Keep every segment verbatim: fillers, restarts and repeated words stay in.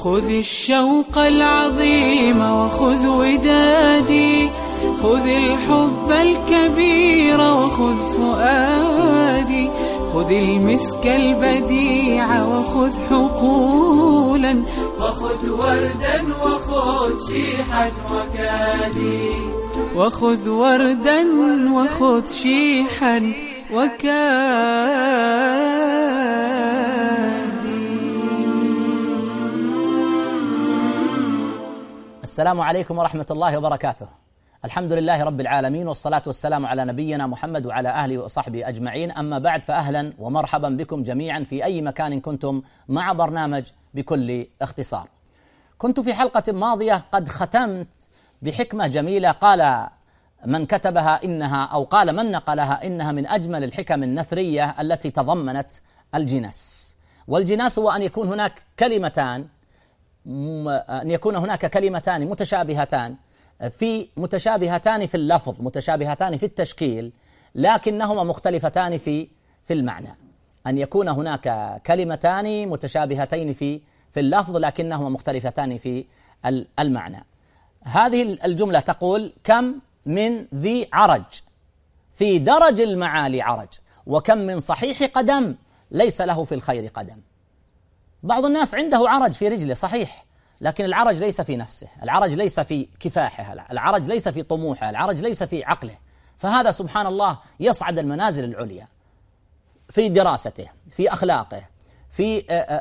خذ الشوق العظيم وخذ ودادي، خذ الحب الكبير وخذ فؤادي، خذ المسك البديع وخذ حقولا، وخذ وردا وخذ شيحا وكادي، وخذ وردا وخذ شيحا وكادي. السلام عليكم ورحمة الله وبركاته. الحمد لله رب العالمين، والصلاة والسلام على نبينا محمد وعلى أهله وصحبه أجمعين. أما بعد، فأهلا ومرحبا بكم جميعا في أي مكان كنتم مع برنامج بكل اختصار. كنت في حلقة ماضية قد ختمت بحكمة جميلة قال من كتبها إنها أو قال من نقلها إنها من أجمل الحكم النثرية التي تضمنت الجناس. والجناس هو أن يكون هناك كلمتان أن يكون هناك كلمتان متشابهتان في متشابهتان في اللفظ، متشابهتان في التشكيل، لكنهما مختلفتان في في المعنى. أن يكون هناك كلمتان متشابهتين في في اللفظ لكنهما مختلفتان في المعنى. هذه الجملة تقول: كم من ذي عرج في درج المعالي عرج، وكم من صحيح قدم ليس له في الخير قدم. بعض الناس عنده عرج في رجله صحيح، لكن العرج ليس في نفسه، العرج ليس في كفاحه، العرج ليس في طموحه، العرج ليس في عقله. فهذا سبحان الله يصعد المنازل العليا في دراسته، في أخلاقه، في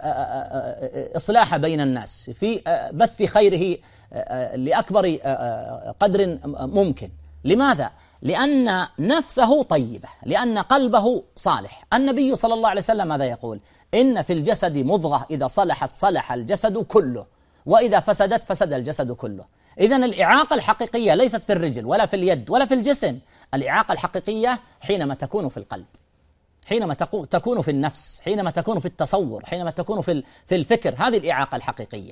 إصلاح بين الناس، في بث خيره لأكبر قدر ممكن. لماذا؟ لأن نفسه طيبة، لأن قلبه صالح. النبي صلى الله عليه وسلم ماذا يقول؟ إن في الجسد مضغة إذا صلحت صلح الجسد كله، وإذا فسدت فسد الجسد كله. إذن الإعاقة الحقيقية ليست في الرجل ولا في اليد ولا في الجسم، الإعاقة الحقيقية حينما تكون في القلب، حينما تكون في النفس، حينما تكون في التصور، حينما تكون في في الفكر. هذه الإعاقة الحقيقية.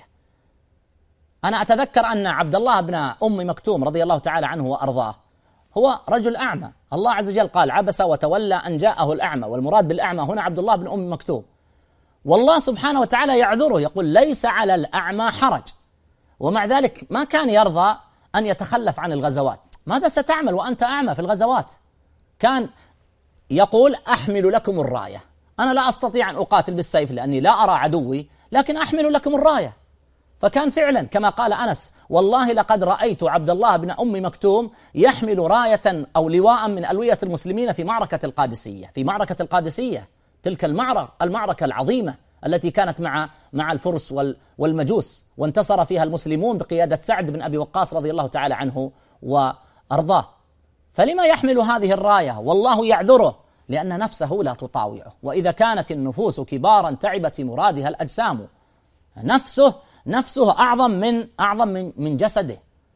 أنا أتذكر أن عبد الله بن أم مكتوم رضي الله تعالى عنه وأرضاه هو رجل أعمى. الله عز وجل قال: عبس وتولى أن جاءه الأعمى، والمراد بالأعمى هنا عبد الله بن أم مكتوم. والله سبحانه وتعالى يعذره، يقول: ليس على الأعمى حرج. ومع ذلك ما كان يرضى أن يتخلف عن الغزوات. ماذا ستعمل وأنت أعمى في الغزوات؟ كان يقول: أحمل لكم الراية، أنا لا أستطيع أن أقاتل بالسيف لأني لا أرى عدوي، لكن أحمل لكم الراية. فكان فعلا كما قال أنس: والله لقد رأيت عبد الله بن أم مكتوم يحمل راية أو لواء من ألوية المسلمين في معركة القادسية، في معركة القادسية، تلك المعركة المعركة العظيمة التي كانت مع مع الفرس والمجوس، وانتصر فيها المسلمون بقيادة سعد بن أبي وقاص رضي الله تعالى عنه وأرضاه. فلما يحمل هذه الراية والله يعذره؟ لأن نفسه لا تطاوعه. وإذا كانت النفوس كبارا تعبت مرادها الأجسام. نفسه نفسه أعظم من أعظم من من جسده،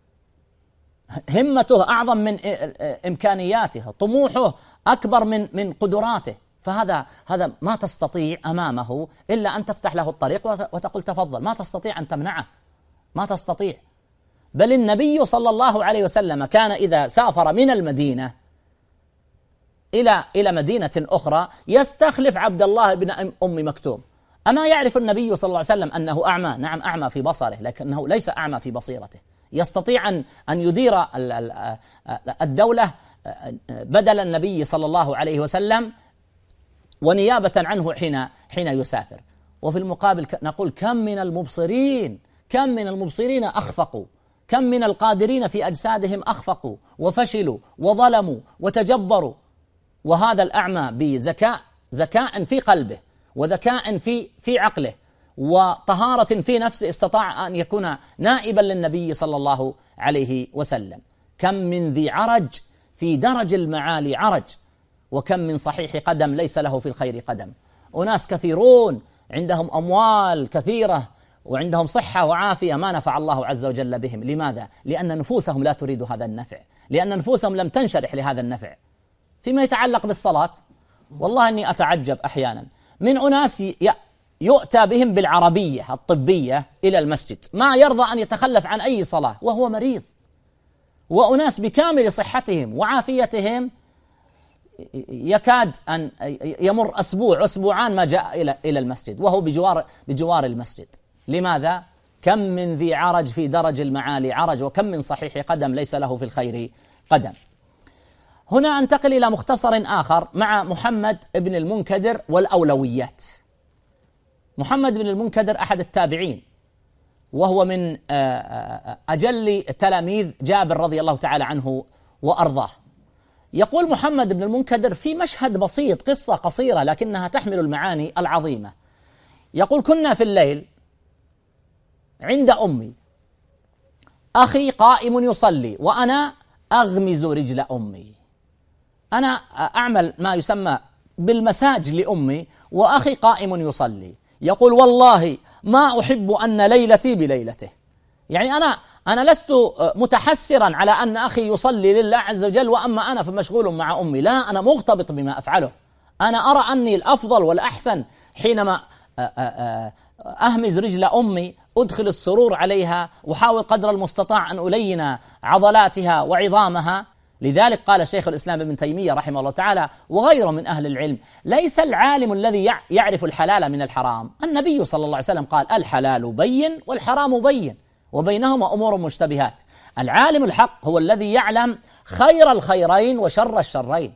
همته أعظم من إمكانياته، طموحه أكبر من من قدراته. فهذا هذا ما تستطيع أمامه إلا أن تفتح له الطريق وتقول تفضل، ما تستطيع أن تمنعه، ما تستطيع. بل النبي صلى الله عليه وسلم كان إذا سافر من المدينة إلى إلى مدينة أخرى يستخلف عبد الله بن أم مكتوم. أما يعرف النبي صلى الله عليه وسلم أنه أعمى؟ نعم، أعمى في بصره، لكنه ليس أعمى في بصيرته. يستطيع أن أن يدير الدولة بدل النبي صلى الله عليه وسلم ونيابة عنه حين حين يسافر. وفي المقابل نقول: كم من المبصرين، كم من المبصرين أخفقوا، كم من القادرين في أجسادهم أخفقوا وفشلوا وظلموا وتجبروا. وهذا الأعمى بذكاء ذكاء في قلبه، وذكاء في في عقله، وطهارة في نفسه، استطاع أن يكون نائبا للنبي صلى الله عليه وسلم. كم من ذي عرج في درج المعالي عرج، وكم من صحيح قدم ليس له في الخير قدم. أناس كثيرون عندهم أموال كثيرة وعندهم صحة وعافية ما نفع الله عز وجل بهم. لماذا؟ لأن نفوسهم لا تريد هذا النفع، لأن نفوسهم لم تنشرح لهذا النفع. فيما يتعلق بالصلاة، والله أني أتعجب أحيانا من أناس يؤتى بهم بالعربية الطبية إلى المسجد، ما يرضى أن يتخلف عن أي صلاة وهو مريض. وأناس بكامل صحتهم وعافيتهم يكاد أن يمر أسبوع أسبوعان ما جاء إلى إلى المسجد وهو بجوار بجوار المسجد. لماذا؟ كم من ذي عرج في درج المعالي عرج، وكم من صحيح قدم ليس له في الخير قدم. هنا أنتقل إلى مختصر آخر مع محمد بن المنكدر والأولويات. محمد بن المنكدر أحد التابعين، وهو من أجل تلاميذ جابر رضي الله تعالى عنه وأرضاه. يقول محمد بن المنكدر في مشهد بسيط، قصة قصيرة لكنها تحمل المعاني العظيمة. يقول: كنا في الليل عند أمي، أخي قائم يصلي وأنا أغمز رجل أمي. أنا أعمل ما يسمى بالمساج لأمي وأخي قائم يصلي. يقول: والله ما أحب أن ليلتي بليلته. يعني أنا أنا لست متحسرا على أن أخي يصلي لله عز وجل وأما أنا فمشغول مع أمي، لا، أنا مغتبط بما أفعله. أنا أرى أني الأفضل والأحسن حينما أهمز رجل أمي، أدخل السرور عليها وحاول قدر المستطاع أن ألين عضلاتها وعظامها. لذلك قال شيخ الإسلام ابن تيمية رحمه الله تعالى وغيره من أهل العلم: ليس العالم الذي يعرف الحلال من الحرام. النبي صلى الله عليه وسلم قال: الحلال بين والحرام بين وبينهما أمور مشتبهات. العالم الحق هو الذي يعلم خير الخيرين وشر الشرين،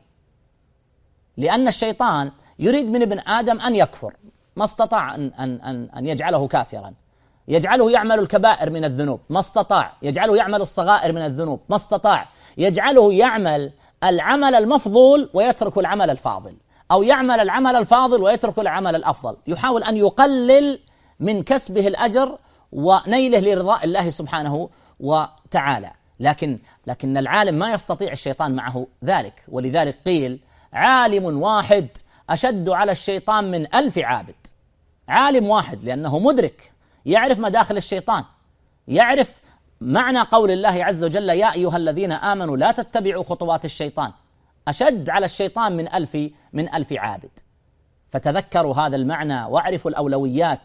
لأن الشيطان يريد من ابن آدم أن يكفر، ما استطاع أن, أن, أن, أن يجعله كافرا، يجعله يعمل الكبائر من الذنوب ما استطاع، يجعله يعمل الصغائر من الذنوب ما استطاع، يجعله يعمل العمل المفضول ويترك العمل الفاضل، أو يعمل العمل الفاضل ويترك العمل الأفضل. يحاول أن يقلل من كسبه الأجر ونيله لرضاء الله سبحانه وتعالى. لكن لكن العالم ما يستطيع الشيطان معه ذلك، ولذلك قيل: عالم واحد أشد على الشيطان من ألف عابد. عالم واحد لأنه مدرك، يعرف مداخل الشيطان، يعرف معنى قول الله عز وجل: يا أيها الذين آمنوا لا تتبعوا خطوات الشيطان، أشد على الشيطان من ألف من ألف عابد. فتذكروا هذا المعنى واعرفوا الأولويات.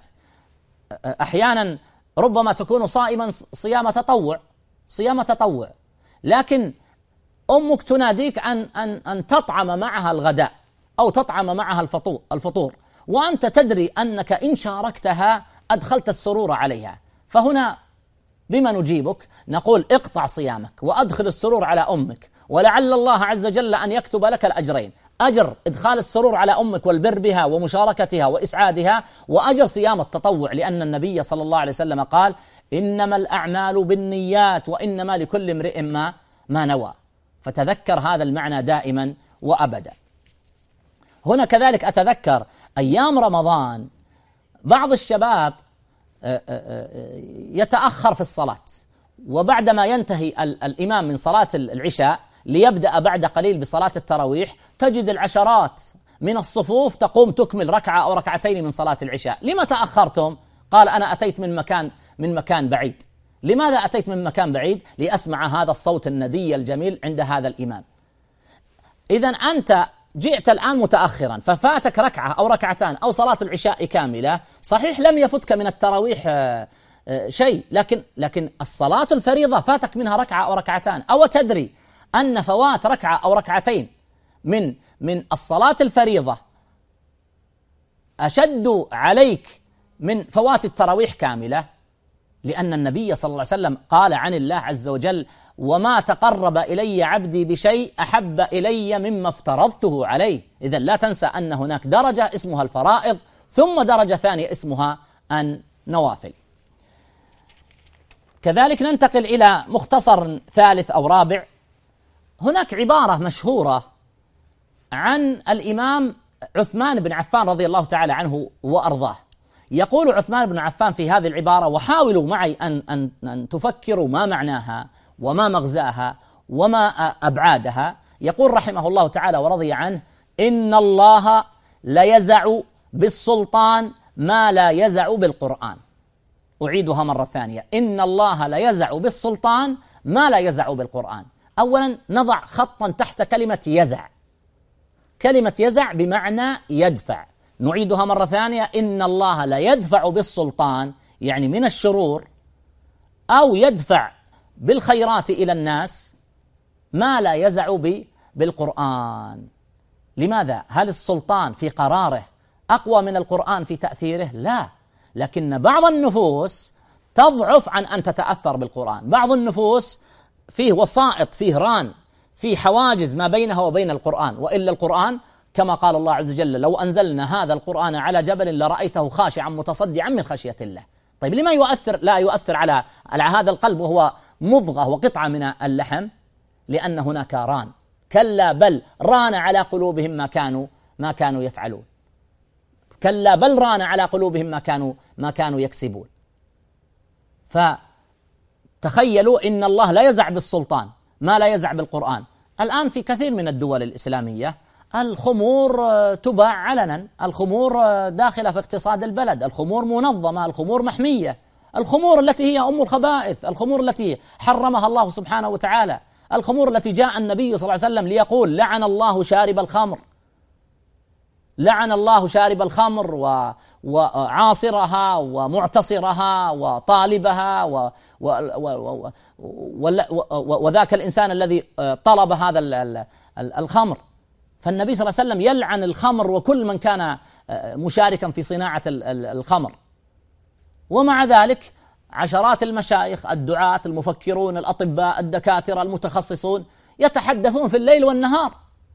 أحيانا ربما تكون صائما صيام تطوع صيام تطوع لكن أمك تناديك أن أن أن تطعم معها الغداء أو تطعم معها الفطور الفطور وأنت تدري أنك إن شاركتها أدخلت السرور عليها. فهنا بما نجيبك؟ نقول: اقطع صيامك وأدخل السرور على أمك، ولعل الله عز وجل أن يكتب لك الأجرين: أجر إدخال السرور على أمك والبر بها ومشاركتها وإسعادها، وأجر صيام التطوع، لأن النبي صلى الله عليه وسلم قال: إنما الأعمال بالنيات وإنما لكل امرئ ما ما نوى. فتذكر هذا المعنى دائما وأبدا. هنا كذلك أتذكر أيام رمضان بعض الشباب يتأخر في الصلاة، وبعدما ينتهي الإمام من صلاة العشاء ليبدأ بعد قليل بصلاة التراويح، تجد العشرات من الصفوف تقوم تكمل ركعة أو ركعتين من صلاة العشاء. لما تأخرتم؟ قال: أنا أتيت من مكان من مكان بعيد. لماذا أتيت من مكان بعيد؟ لأسمع هذا الصوت الندي الجميل عند هذا الإمام. إذن أنت جئت الآن متأخرا ففاتك ركعة أو ركعتان أو صلاة العشاء كاملة، صحيح لم يفتك من التراويح شيء، لكن لكن الصلاة الفريضة فاتك منها ركعة أو ركعتان. أو تدري أن فوات ركعة أو ركعتين من من الصلاة الفريضة أشد عليك من فوات التراويح كاملة؟ لأن النبي صلى الله عليه وسلم قال عن الله عز وجل: وما تقرب إلي عبدي بشيء أحب إلي مما افترضته عليه. إذن لا تنسى أن هناك درجة اسمها الفرائض، ثم درجة ثانية اسمها النوافل. كذلك ننتقل إلى مختصر ثالث أو رابع. هناك عبارة مشهورة عن الإمام عثمان بن عفان رضي الله تعالى عنه وأرضاه. يقول عثمان بن عفان في هذه العبارة، وحاولوا معي أن, أن, أن تفكروا ما معناها وما مغزاها وما أبعادها. يقول رحمه الله تعالى ورضي عنه: إن الله لا يزع بالسلطان ما لا يزع بالقرآن. أعيدها مرة ثانية: إن الله لا يزع بالسلطان ما لا يزع بالقرآن. أولا نضع خطا تحت كلمة يزع. كلمة يزع بمعنى يدفع. نعيدها مرة ثانية: إن الله لا يدفع بالسلطان، يعني من الشرور، أو يدفع بالخيرات إلى الناس، ما لا يزع بالقرآن. لماذا؟ هل السلطان في قراره أقوى من القرآن في تأثيره؟ لا، لكن بعض النفوس تضعف عن أن تتأثر بالقرآن. بعض النفوس فيه وسائط، فيه ران، فيه حواجز ما بينها وبين القرآن، وإلا القرآن كما قال الله عز وجل: لو أنزلنا هذا القرآن على جبل لرأيته خاشعا متصدعا من خشية الله. طيب لما يؤثر لا يؤثر على على هذا القلب وهو مضغة وقطعة من اللحم؟ لأن هناك ران. كلا بل ران على قلوبهم ما كانوا ما كانوا يفعلون. كلا بل ران على قلوبهم ما كانوا ما كانوا يكسبون. فتخيلوا إن الله لا يزع بالسلطان ما لا يزع بالقرآن. الآن في كثير من الدول الإسلامية الخمور تباع علنا، الخمور داخلة في اقتصاد البلد، الخمور منظمة، الخمور محمية، الخمور التي هي أم الخبائث، الخمور التي حرمها الله سبحانه وتعالى، الخمور التي جاء النبي صلى الله عليه وسلم ليقول: لعن الله شارب الخمر، لعن الله شارب الخمر و... وعاصرها ومعتصرها وطالبها و... و... و... و... و... وذاك الإنسان الذي طلب هذا الخمر. فالنبي صلى الله عليه وسلم يلعن الخمر وكل من كان مشاركا في صناعة الخمر. ومع ذلك عشرات المشايخ، الدعاة، المفكرون، الأطباء، الدكاترة، المتخصصون يتحدثون في الليل والنهار،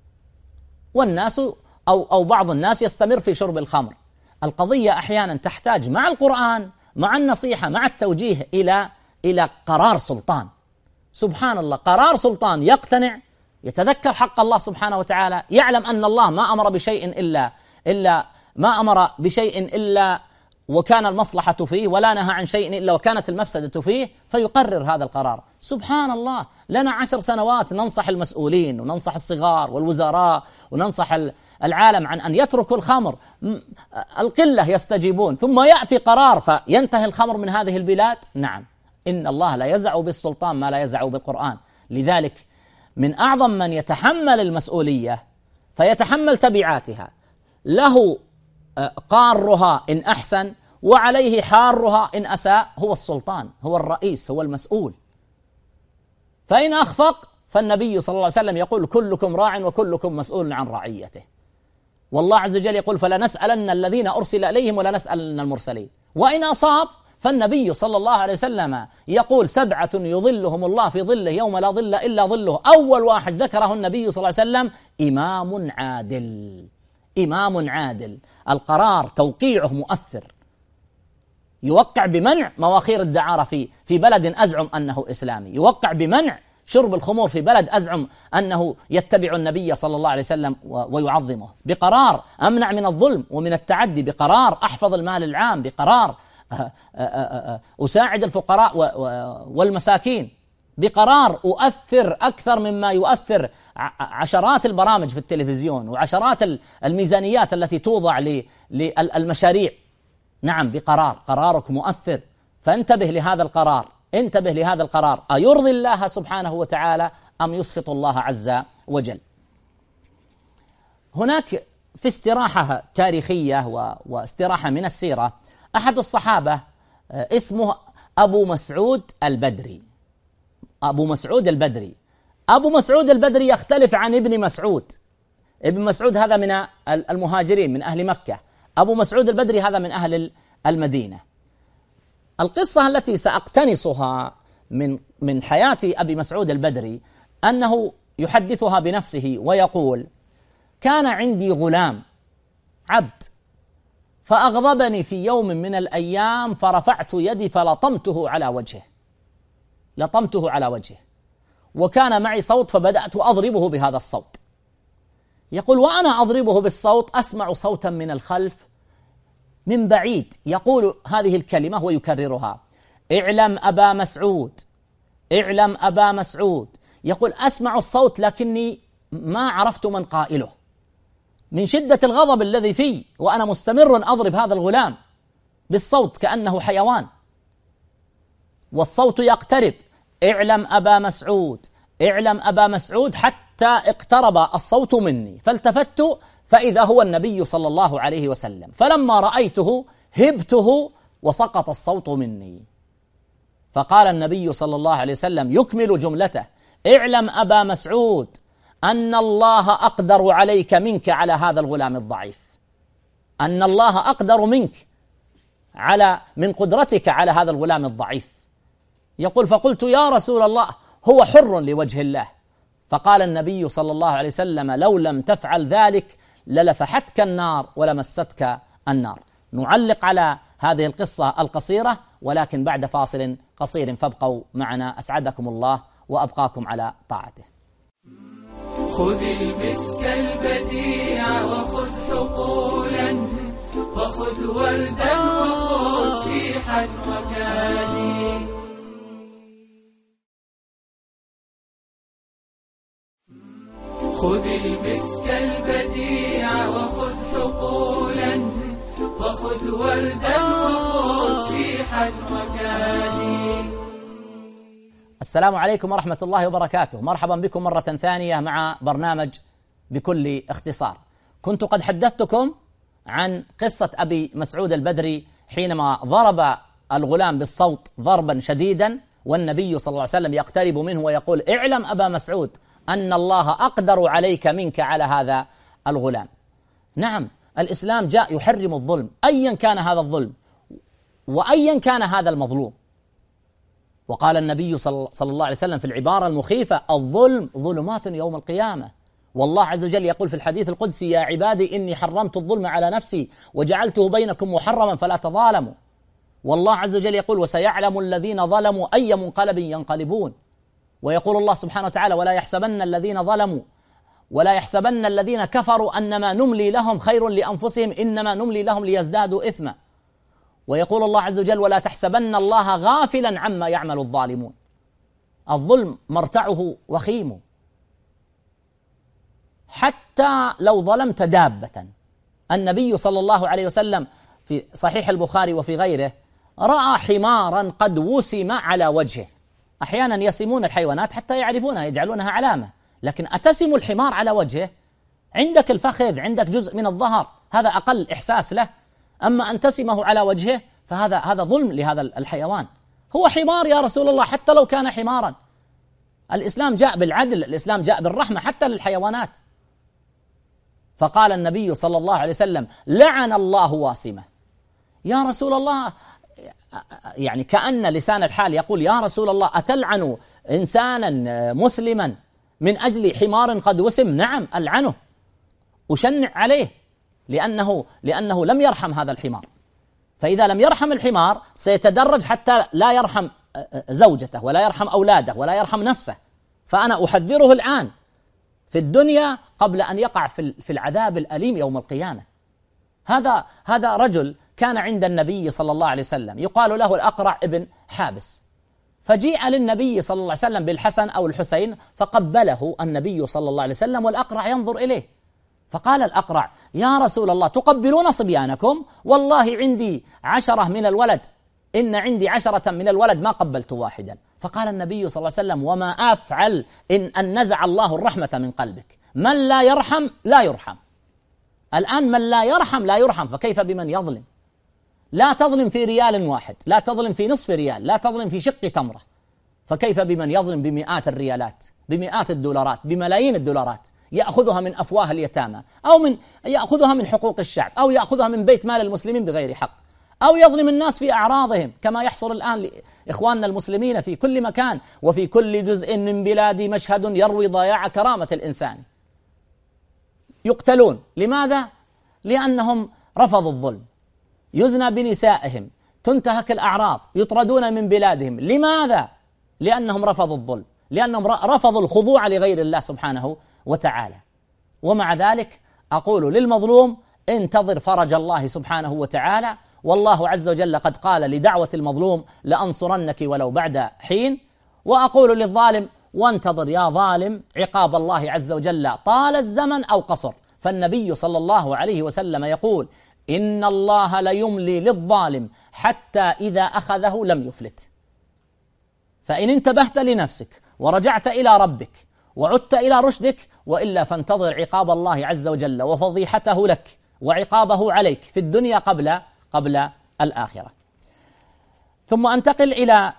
والناس أو أو بعض الناس يستمر في شرب الخمر. القضية أحيانا تحتاج مع القرآن، مع النصيحة، مع التوجيه إلى إلى قرار سلطان. سبحان الله، قرار سلطان يقتنع، يتذكر حق الله سبحانه وتعالى، يعلم أن الله ما أمر بشيء إلا إلا ما أمر بشيء إلا وكان المصلحة فيه، ولا نهى عن شيء إلا وكانت المفسدة فيه، فيقرر هذا القرار. سبحان الله، لنا عشر سنوات ننصح المسؤولين وننصح الصغار والوزراء وننصح العالم عن أن يتركوا الخمر، القلة يستجيبون، ثم يأتي قرار فينتهي الخمر من هذه البلاد. نعم، إن الله لا يزع بالسلطان ما لا يزع بالقرآن. لذلك من أعظم من يتحمل المسؤولية فيتحمل تبعاتها، له قارها إن أحسن وعليه حارها إن أساء، هو السلطان، هو الرئيس، هو المسؤول. فإن أخفق فالنبي صلى الله عليه وسلم يقول: كلكم راع وكلكم مسؤول عن رعيته. والله عز وجل يقول: فلنسألن الذين أرسل إليهم ولنسألن المرسلين. وإن أصاب فالنبي صلى الله عليه وسلم يقول: سبعة يظلهم الله في ظله يوم لا ظل إلا ظله. أول واحد ذكره النبي صلى الله عليه وسلم: إمام عادل. إمام عادل، القرار توقيعه مؤثر، يوقع بمنع مواخير الدعارة في في بلد أزعم أنه إسلامي، يوقع بمنع شرب الخمور في بلد أزعم أنه يتبع النبي صلى الله عليه وسلم ويعظمه، بقرار أمنع من الظلم ومن التعدي، بقرار أحفظ المال العام، بقرار أساعد الفقراء والمساكين، بقرار أؤثر أكثر مما يؤثر عشرات البرامج في التلفزيون وعشرات الميزانيات التي توضع للمشاريع. نعم، بقرار، قرارك مؤثر، فانتبه لهذا القرار، انتبه لهذا القرار، أيرضي الله سبحانه وتعالى أم يسخط الله عز وجل. هناك في استراحة تاريخية واستراحة من السيرة، أحد الصحابة اسمه أبو مسعود البدري. أبو مسعود البدري أبو مسعود البدري يختلف عن ابن مسعود. ابن مسعود هذا من المهاجرين من أهل مكة، أبو مسعود البدري هذا من أهل المدينة. القصة التي سأقتنصها من من حياة أبي مسعود البدري أنه يحدثها بنفسه ويقول: كان عندي غلام عبد فأغضبني في يوم من الأيام فرفعت يدي فلطمته على وجهه لطمته على وجهه وكان معي صوت فبدأت أضربه بهذا الصوت. يقول: وأنا أضربه بالصوت أسمع صوتا من الخلف من بعيد يقول هذه الكلمة ويكررها: اعلم أبا مسعود، اعلم أبا مسعود. يقول: أسمع الصوت لكني ما عرفت من قائله من شدة الغضب الذي فيه، وأنا مستمر أضرب هذا الغلام بالصوت كأنه حيوان، والصوت يقترب: اعلم أبا مسعود، اعلم أبا مسعود، حتى اقترب الصوت مني، فالتفت فإذا هو النبي صلى الله عليه وسلم، فلما رأيته هبته وسقط الصوت مني. فقال النبي صلى الله عليه وسلم يكمل جملته: اعلم أبا مسعود أن الله أقدر عليك منك على هذا الغلام الضعيف، أن الله أقدر منك على من قدرتك على هذا الغلام الضعيف. يقول: فقلت يا رسول الله هو حر لوجه الله. فقال النبي صلى الله عليه وسلم: لو لم تفعل ذلك للفحتك النار ولمستك النار. نعلق على هذه القصة القصيرة ولكن بعد فاصل قصير، فابقوا معنا أسعدكم الله وأبقاكم على طاعته. خذ المسك البديع وخذ حقولا وخذ وردا وخذ شيحا وكالي. خذ المسك البديع وخذ حقولا وخذ وردا وخذ شيحا وكالي. السلام عليكم ورحمة الله وبركاته. مرحبا بكم مرة ثانية مع برنامج بكل اختصار. كنت قد حدثتكم عن قصة أبي مسعود البدري حينما ضرب الغلام بالصوت ضربا شديدا، والنبي صلى الله عليه وسلم يقترب منه ويقول: اعلم أبا مسعود أن الله أقدر عليك منك على هذا الغلام. نعم، الإسلام جاء يحرم الظلم أيا كان هذا الظلم وأيا كان هذا المظلوم. وقال النبي صلى الله عليه وسلم في العبارة المخيفة: الظلم ظلمات يوم القيامة. والله عز وجل يقول في الحديث القدسي: يا عبادي إني حرمت الظلم على نفسي وجعلته بينكم محرما فلا تظالموا. والله عز وجل يقول: وسيعلم الذين ظلموا أي منقلب ينقلبون. ويقول الله سبحانه وتعالى: ولا يحسبن الذين ظلموا ولا يحسبن الذين كفروا أنما نملي لهم خير لأنفسهم إنما نملي لهم ليزدادوا إثما. ويقول الله عز وجل: ولا تحسبن الله غافلا عما يعمل الظالمون. الظلم مرتعه وخيم، حتى لو ظلمت دابة. النبي صلى الله عليه وسلم في صحيح البخاري وفي غيره رأى حمارا قد وسم على وجهه. أحيانا يسمون الحيوانات حتى يعرفونها، يجعلونها علامة، لكن أتسم الحمار على وجهه؟ عندك الفخذ، عندك جزء من الظهر، هذا أقل إحساس له. أما أن تسمه على وجهه فهذا هذا ظلم لهذا الحيوان. هو حمار يا رسول الله، حتى لو كان حمارا. الإسلام جاء بالعدل، الإسلام جاء بالرحمة حتى للحيوانات. فقال النبي صلى الله عليه وسلم: لعن الله واسمة. يا رسول الله، يعني كأن لسان الحال يقول: يا رسول الله أتلعن إنسانا مسلما من أجل حمار قد وسم؟ نعم ألعنه، أشنع عليه، لأنه, لأنه لم يرحم هذا الحمار. فإذا لم يرحم الحمار سيتدرج حتى لا يرحم زوجته ولا يرحم أولاده ولا يرحم نفسه. فأنا أحذره الآن في الدنيا قبل أن يقع في العذاب الأليم يوم القيامة. هذا هذا رجل كان عند النبي صلى الله عليه وسلم يقال له الأقرع ابن حابس، فجيء للنبي صلى الله عليه وسلم بالحسن أو الحسين فقبله النبي صلى الله عليه وسلم والأقرع ينظر إليه. فقال الأقرع: يا رسول الله تقبلون صبيانكم؟ والله عندي عشرة من الولد، إن عندي عشرة من الولد ما قبلت واحدا. فقال النبي صلى الله عليه وسلم: وما أفعل إن أن نزع الله الرحمة من قلبك؟ من لا يرحم لا يرحم. الآن من لا يرحم لا يرحم، فكيف بمن يظلم؟ لا تظلم في ريال واحد، لا تظلم في نصف ريال، لا تظلم في شق تمرة، فكيف بمن يظلم بمئات الريالات، بمئات الدولارات، بملايين الدولارات، يأخذها من أفواه اليتامى، أو من يأخذها من حقوق الشعب، أو يأخذها من بيت مال المسلمين بغير حق، أو يظلم الناس في أعراضهم كما يحصل الآن لإخواننا المسلمين في كل مكان وفي كل جزء من بلادي مشهد يروي ضياع كرامة الإنسان. يقتلون، لماذا؟ لأنهم رفضوا الظلم. يزنى بنسائهم، تنتهك الأعراض، يطردون من بلادهم. لماذا؟ لأنهم رفضوا الظلم، لأنهم رفضوا الخضوع لغير الله سبحانه وتعالى. ومع ذلك أقول للمظلوم: انتظر فرج الله سبحانه وتعالى، والله عز وجل قد قال لدعوة المظلوم: لأنصرنك ولو بعد حين. وأقول للظالم: وانتظر يا ظالم عقاب الله عز وجل طال الزمن أو قصر. فالنبي صلى الله عليه وسلم يقول: إن الله ليملي للظالم حتى إذا أخذه لم يفلت. فإن انتبهت لنفسك ورجعت إلى ربك وعدت إلى رشدك، وإلا فانتظر عقاب الله عز وجل وفضيحته لك وعقابه عليك في الدنيا قبل قبل الآخرة. ثم أنتقل إلى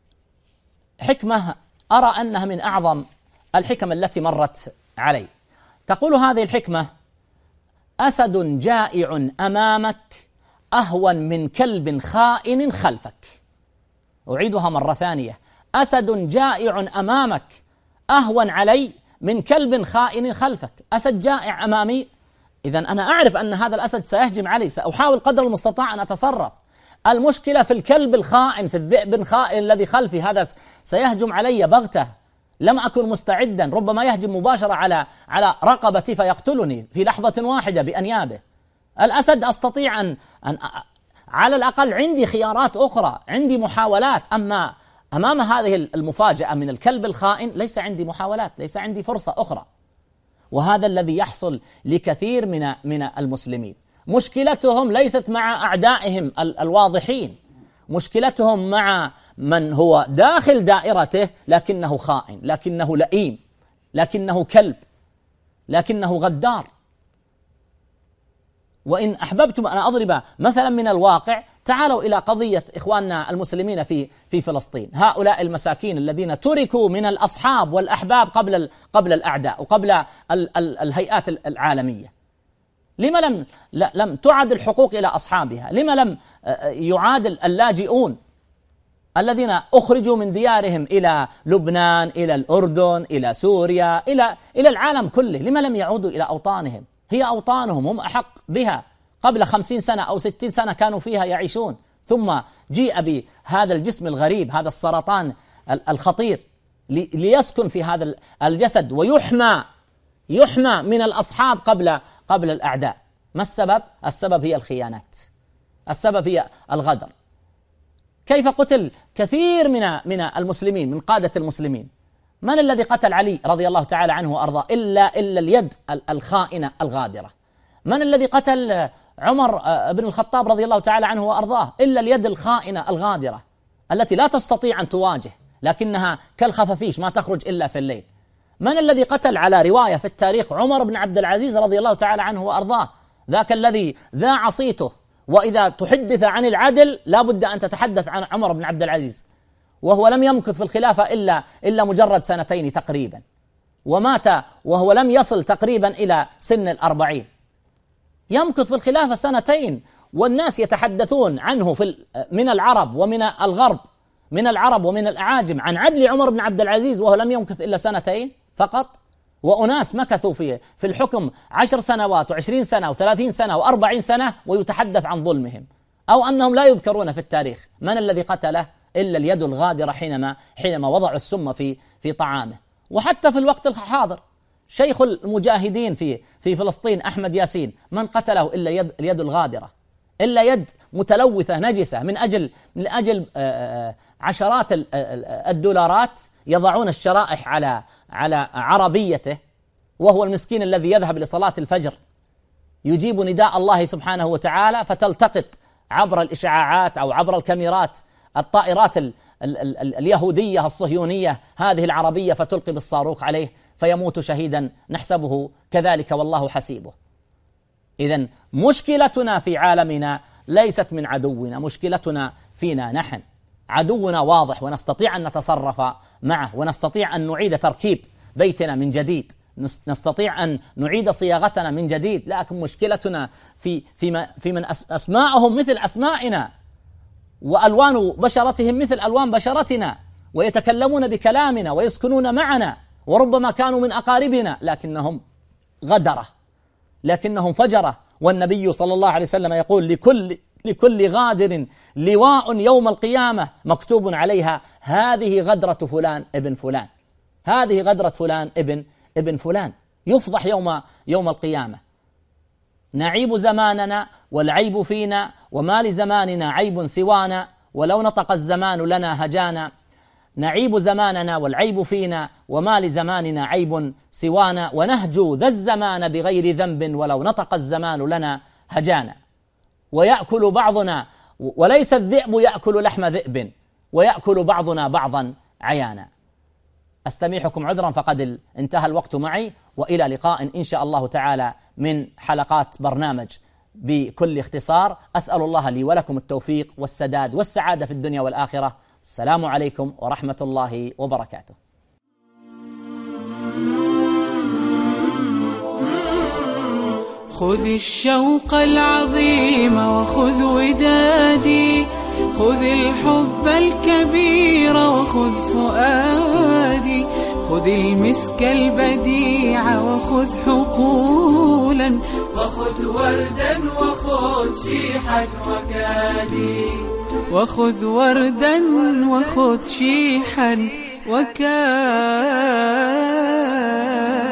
حكمة أرى أنها من أعظم الحكم التي مرت علي. تقول هذه الحكمة: أسد جائع أمامك أهون من كلب خائن خلفك. أعيدها مرة ثانية: أسد جائع أمامك أهون علي من كلب خائن خلفك. أسد جائع أمامي، إذن أنا أعرف أن هذا الأسد سيهجم علي، سأحاول قدر المستطاع أن أتصرف. المشكلة في الكلب الخائن، في الذئب الخائن الذي خلفي، هذا سيهجم علي بغتة، لم أكن مستعدا، ربما يهجم مباشرة على على رقبتي فيقتلني في لحظة واحدة بأنيابه. الأسد أستطيع أن, أن على الأقل عندي خيارات أخرى، عندي محاولات، أما أمام هذه المفاجأة من الكلب الخائن ليس عندي محاولات، ليس عندي فرصة أخرى. وهذا الذي يحصل لكثير من من المسلمين. مشكلتهم ليست مع أعدائهم الواضحين، مشكلتهم مع من هو داخل دائرته لكنه خائن، لكنه لئيم، لكنه كلب، لكنه غدار. وإن أحببتم أن أضرب مثلا من الواقع، تعالوا إلى قضية إخواننا المسلمين في في فلسطين، هؤلاء المساكين الذين تركوا من الأصحاب والأحباب قبل قبل الأعداء وقبل ال ال الهيئات العالمية. لما لم لم تعاد الحقوق إلى أصحابها؟ لما لم يعاد اللاجئون الذين أخرجوا من ديارهم إلى لبنان، إلى الأردن، إلى سوريا، إلى إلى العالم كله؟ لما لم يعودوا إلى أوطانهم؟ هي أوطانهم، هم أحق بها. قبل خمسين سنة أو ستين سنة كانوا فيها يعيشون، ثم جيء بهذا الجسم الغريب، هذا السرطان الخطير، ليسكن في هذا الجسد ويحمى يحمى من الأصحاب قبل قبل الأعداء. ما السبب؟ السبب هي الخيانات، السبب هي الغدر. كيف قتل كثير من من المسلمين، من قادة المسلمين؟ من الذي قتل علي رضي الله تعالى عنه وأرضاه إلا إلا اليد الخائنة الغادرة؟ من الذي قتل عمر بن الخطاب رضي الله تعالى عنه وأرضاه إلا اليد الخائنة الغادرة التي لا تستطيع أن تواجه، لكنها كالخفافيش ما تخرج إلا في الليل؟ من الذي قتل على رواية في التاريخ عمر بن عبد العزيز رضي الله تعالى عنه وأرضاه، ذاك الذي ذاع صيته؟ وإذا تحدث عن العدل لا بد أن تتحدث عن عمر بن عبد العزيز، وهو لم يمكث في الخلافة إلا إلا مجرد سنتين تقريبا، ومات وهو لم يصل تقريبا إلى سن الأربعين. يمكث في الخلافة سنتين والناس يتحدثون عنه في من العرب ومن الغرب، من العرب ومن الأعاجم، عن عدل عمر بن عبد العزيز وهو لم يمكث إلا سنتين فقط. وأناس مكثوا في في الحكم عشر سنوات وعشرين سنة وثلاثين سنة وأربعين سنة ويتحدث عن ظلمهم أو أنهم لا يذكرون في التاريخ. من الذي قتله إلا اليد الغادرة حينما حينما وضعوا السم في في طعامه. وحتى في الوقت الحاضر شيخ المجاهدين في في فلسطين أحمد ياسين، من قتله إلا اليد اليد الغادرة، إلا يد متلوثة نجسة من أجل من أجل عشرات الدولارات يضعون الشرائح على على عربيته، وهو المسكين الذي يذهب لصلاة الفجر يجيب نداء الله سبحانه وتعالى فتلتقط عبر الإشعاعات أو عبر الكاميرات الطائرات ال ال ال اليهودية الصهيونية هذه العربية فتلقي بالصاروخ عليه فيموت شهيدا نحسبه كذلك والله حسيبه. إذن مشكلتنا في عالمنا ليست من عدونا، مشكلتنا فينا نحن. عدونا واضح ونستطيع أن نتصرف معه، ونستطيع أن نعيد تركيب بيتنا من جديد، نستطيع أن نعيد صياغتنا من جديد، لكن مشكلتنا في في في من أسماءهم مثل أسمائنا، وألوان بشرتهم مثل ألوان بشرتنا، ويتكلمون بكلامنا ويسكنون معنا، وربما كانوا من أقاربنا، لكنهم غدرة، لكنهم فجرة. والنبي صلى الله عليه وسلم يقول: لكل لكل غادر لواء يوم القيامة مكتوب عليها هذه غدرة فلان ابن فلان، هذه غدرة فلان ابن ابن فلان. يفضح يوم يوم القيامة. نعيب زماننا والعيب فينا، وما لزماننا عيب سوانا، ولو نطق الزمان لنا هجانا. نعيب زماننا والعيب فينا، وما لزماننا عيب سوانا، ونهجو ذا الزمان بغير ذنب، ولو نطق الزمان لنا هجانا. ويأكل بعضنا، وليس الذئب يأكل لحم ذئب، ويأكل بعضنا بعضا عيانا. أستميحكم عذرا فقد انتهى الوقت معي، وإلى لقاء إن شاء الله تعالى من حلقات برنامج بكل اختصار. أسأل الله لي ولكم التوفيق والسداد والسعادة في الدنيا والآخرة. السلام عليكم ورحمة الله وبركاته. خذ الشوق العظيم وخذ ودادي، خذ الحب الكبير وخذ فؤادي، خذ المسك البديع وخذ حقولا، وخذ وردا وخذ شيحا وكادي، وخذ وردا وخذ شيحا وكادي.